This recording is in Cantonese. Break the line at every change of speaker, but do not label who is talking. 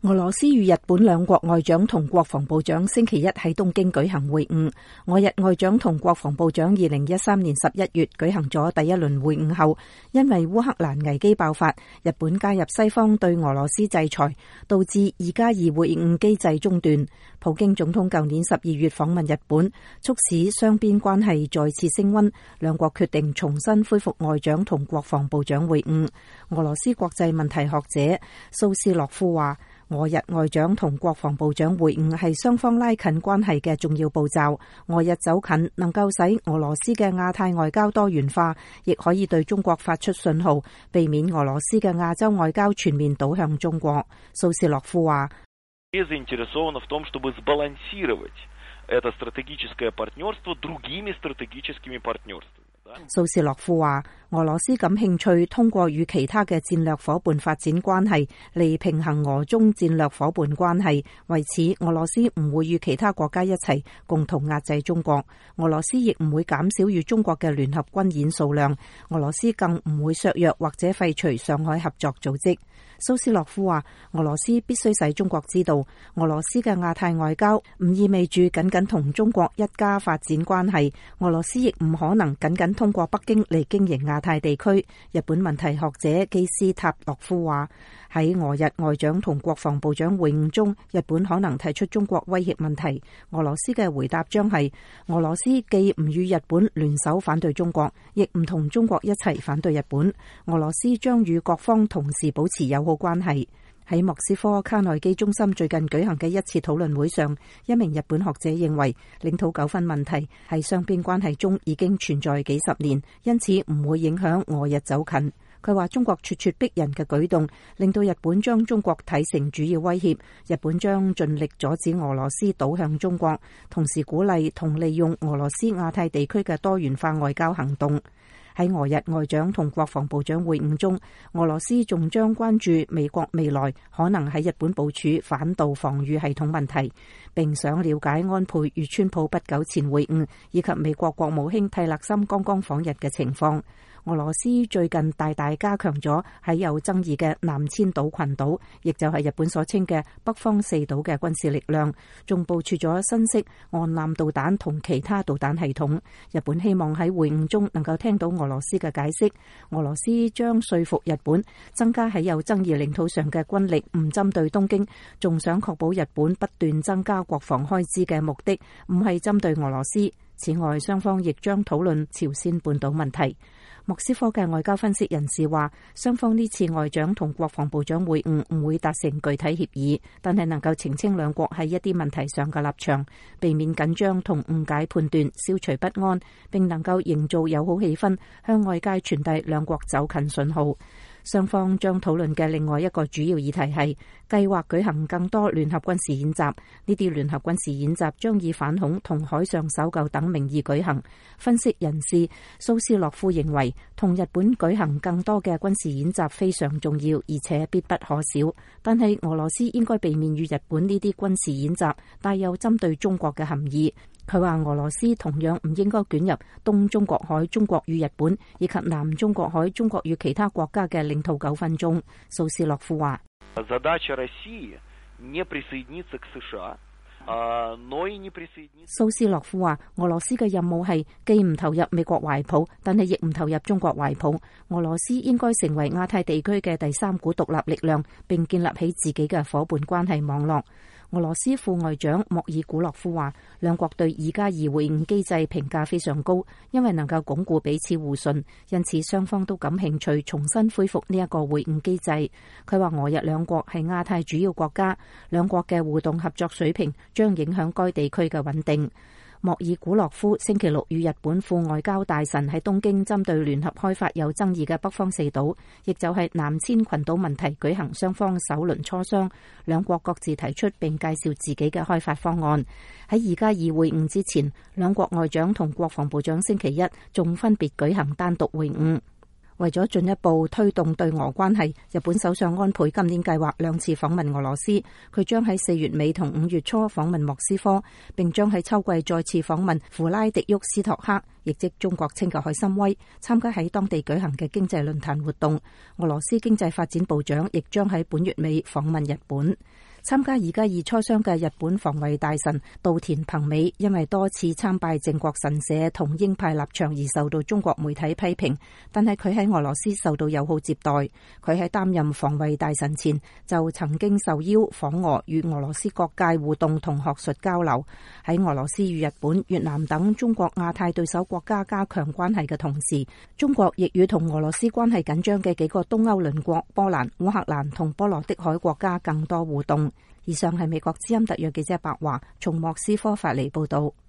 俄羅斯與日本兩國外長同國防部長星期一喺東京舉行會晤。俄日外長同國防部長2013年11月舉行咗第一輪會晤後，因為烏克蘭危機爆發，日本加入西方對俄羅斯制裁，導致2+2會晤機制中斷。普京總統舊年12月訪問日本，促使雙邊關係再次升溫，兩國決定重新恢復外長同國防部長會晤。俄羅斯國際問題學者蘇斯洛夫話，俄日外長同國防部長會晤係雙方拉近關係嘅重要步驟。俄日走近能夠使俄羅斯嘅亞太外交多元化，亦可以對中國發出信號，避免俄羅斯嘅亞洲外交全面倒向中國。蘇斯洛夫話，蘇斯洛夫話，俄羅斯感興趣通過與其他嘅戰略夥伴發展關係嚟平衡俄中戰略夥伴關係。為此，俄羅斯唔會與其他國家一齊共同壓制中國。俄羅斯亦唔會減少與中國嘅聯合軍演數量。俄羅斯更唔會削弱或者廢除上海合作組織。蘇斯洛夫話，俄羅斯必須使中國知道，俄羅斯嘅亞太外交唔意味住僅僅同中國一家發展關係。俄羅斯亦唔可能僅僅通過北京嚟經營亞太地區。日本問題學者基斯塔洛夫話，喺俄日外長同國防部長會晤中，日本可能提出中國威脅問題。俄羅斯嘅回答將係，俄羅斯既唔與日本聯手反對中國，亦唔同中國一齊反對日本。俄羅斯將與各方同時保持友好關係。喺莫斯科卡內基中心最近舉行嘅一次討論會上，一名日本學者認為，領土糾紛問題喺雙邊關係中已經存在幾十年，因此唔會影響俄日走近。佢話中國咄咄逼人嘅舉動令到日本將中國睇成主要威脅，日本將盡力阻止俄羅斯倒向中國，同時鼓勵同利用俄羅斯亞太地區嘅多元化外交行動。喺俄日外長同國防部長會晤中，俄羅斯仲將關注美國未來可能喺日本部署反導防禦系統問題，並想了解安倍與川普不久前會晤，以及美國國務卿蒂勒森剛剛訪日嘅情況。俄羅斯最近大大加強咗喺有爭議嘅南千島群島，亦就係日本所稱嘅北方四島嘅軍事力量，仲部署咗新式岸艦導彈同其他導彈系統。日本希望喺會晤中能夠聽到俄羅斯嘅解釋。俄羅斯將說服日本增加喺有爭議領土上嘅軍力，唔針對東京，仲想確保日本不斷增加國防開支嘅目的唔係針對俄羅斯。此外，雙方亦將討論朝鮮半島問題。莫斯科嘅外交分析人士話，雙方呢次外長同國防部長會晤唔會達成具體協議，但係能夠澄清兩國喺一啲問題上嘅立場，避免緊張同誤解判斷，消除不安，並能夠營造友好氣氛，向外界傳遞兩國走近信號。雙方將討論嘅另外一個主要議題係計劃舉行更多聯合軍事演習。呢啲聯合軍事演習將以反恐同海上搜救等名義舉行。分析人士蘇斯洛夫認為，同日本舉行更多嘅軍事演習非常重要，而且必不可少。但係俄羅斯應該避免與日本呢啲軍事演習帶有針對中國嘅含義。佢話俄羅斯同樣唔應該捲入東中國海中國與日本以及南中國海中國與其他國家嘅領土糾紛中。蘇斯洛夫話，蘇斯洛夫話，俄羅斯嘅任務係既唔投入美國懷抱，但係亦唔投入中國懷抱。俄羅斯應該成為亞太地區嘅第三股獨立力量，並建立起自己嘅夥伴關係網絡。俄羅斯副外長莫爾古洛夫話，兩國對2+2會晤機制評價非常高，因為能夠鞏固彼此互信，因此雙方都感興趣重新恢復呢一個會晤機制。佢話俄日兩國係亞太主要國家，兩國嘅互動合作水平將影響該地區嘅穩定。莫爾古洛夫星期六與日本副外交大臣喺東京針對聯合開發有爭議嘅北方四島，亦就係南千群島問題舉行雙方首輪磋商，兩國各自提出並介紹自己嘅開發方案。喺2+2會晤之前，兩國外長同國防部長星期一仲分別舉行單獨會晤。為咗進一步推動對俄關係，日本首相安倍今年計劃2次訪問俄羅斯。佢將喺4月尾同5月初訪問莫斯科，並將喺秋季再次訪問弗拉迪沃斯托克，亦即中國稱嘅海參崴，參加喺當地舉行嘅經濟論壇活動。俄羅斯經濟發展部長亦將喺本月尾訪問日本。 參加爾加爾磋商嘅日本防衛大臣稻田朋美，因為多次參拜靖國神社同鷹派立場而受到中國媒體批評，但係佢喺俄羅斯受到友好接待。佢喺擔任防衛大臣前就曾經受邀訪俄，與俄羅斯各界互動同學術交流。喺俄羅斯與日本、越南等中國亞太對手國家加強關係嘅同時，中國亦與同俄羅斯關係緊張嘅幾個東歐鄰國波蘭、烏克蘭同波羅的海國家更多互動。以上係美國之音特約記者白華從莫斯科發嚟報道。